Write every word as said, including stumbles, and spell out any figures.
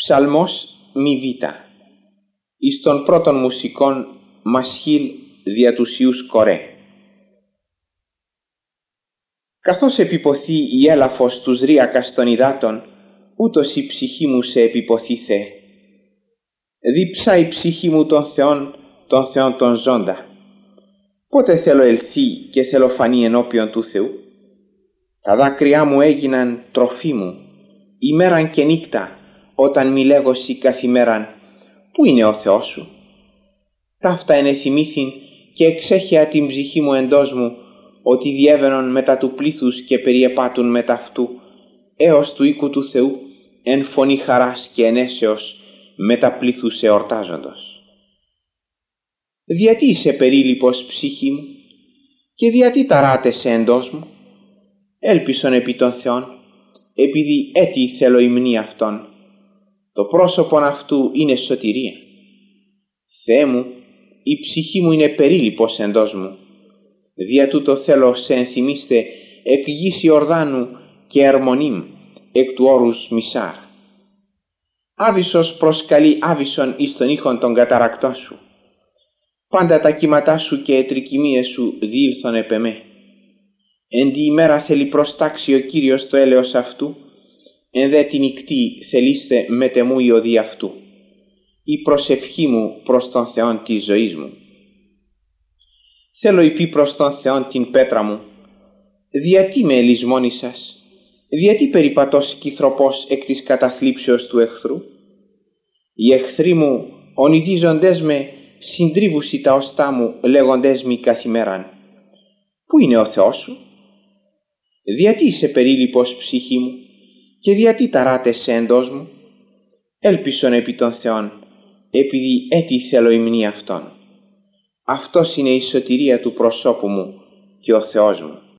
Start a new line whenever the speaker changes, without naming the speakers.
Ψαλμός μη βήτα. Εις των πρώτων μουσικών Μασχίλ δια τους Ιούς Κορέ. Καθώς επιποθεί η έλαφος τους ρίακας των υδάτων, ούτως η ψυχή μου σε επιποθεί Θεέ. Διψά η ψυχή μου των Θεών, των Θεών των ζώντα. Πότε θέλω ελθεί και θέλω φανεί ενώπιον του Θεού. Τα δάκρυά μου έγιναν τροφή μου, ημέραν και νύκτα, όταν μη λέγωσι καθημέραν, πού είναι ο Θεός σου. Ταύτα ενεθυμήθην και εξέχεα την ψυχή μου εντός μου, ότι διέβαινον μετά του πλήθους και περιεπάτουν μετά αυτού, έως του οίκου του Θεού, εν φωνή χαράς και ενέσεως, μετά πλήθους εορτάζοντος. Διατί είσαι περίλυπος ψυχή μου, και διατί ταράτεσαι εντός μου. Έλπισον επί των Θεών, επειδή έτι θέλω υμνή Αυτόν. Το πρόσωπον αυτού είναι σωτηρία. Θεέ μου, η ψυχή μου είναι περίλυπος εντός μου. Δια τούτο θέλω σε ενθυμίστε εκ γης Ιορδάνου και Ερμονήμ, εκ του όρους Μισάρ. Άβυσσος προσκαλεί άβυσσον εις τον ήχον των καταρακτών σου. Πάντα τα κύματά σου και τρικυμίες σου διήλθον επ' εμέ. Εν τη ημέρα θέλει προστάξει ο Κύριος το έλεος αυτού, εν δε τη νυκτή θελείστε μετεμού η οδή αυτού. Η προσευχή μου προς τον Θεόν της ζωής μου. Θέλω υπή προς τον Θεόν την πέτρα μου. Διατί με ελισμόνησας, διατί περιπατώ σκυθροπός εκ της καταθλίψεως του εχθρού. Οι εχθροί μου ονειδίζοντές με συντρίβουσι τα οστά μου, λέγοντές μη καθημέραν, πού είναι ο Θεός σου. Διατί είσαι περίλυπος ψυχή μου, και διατί ταράτεσαι εντός μου. Έλπισον επί των Θεών, επειδή έτι θέλω υμνή Αυτόν. Αυτός είναι η σωτηρία του προσώπου μου και ο Θεός μου.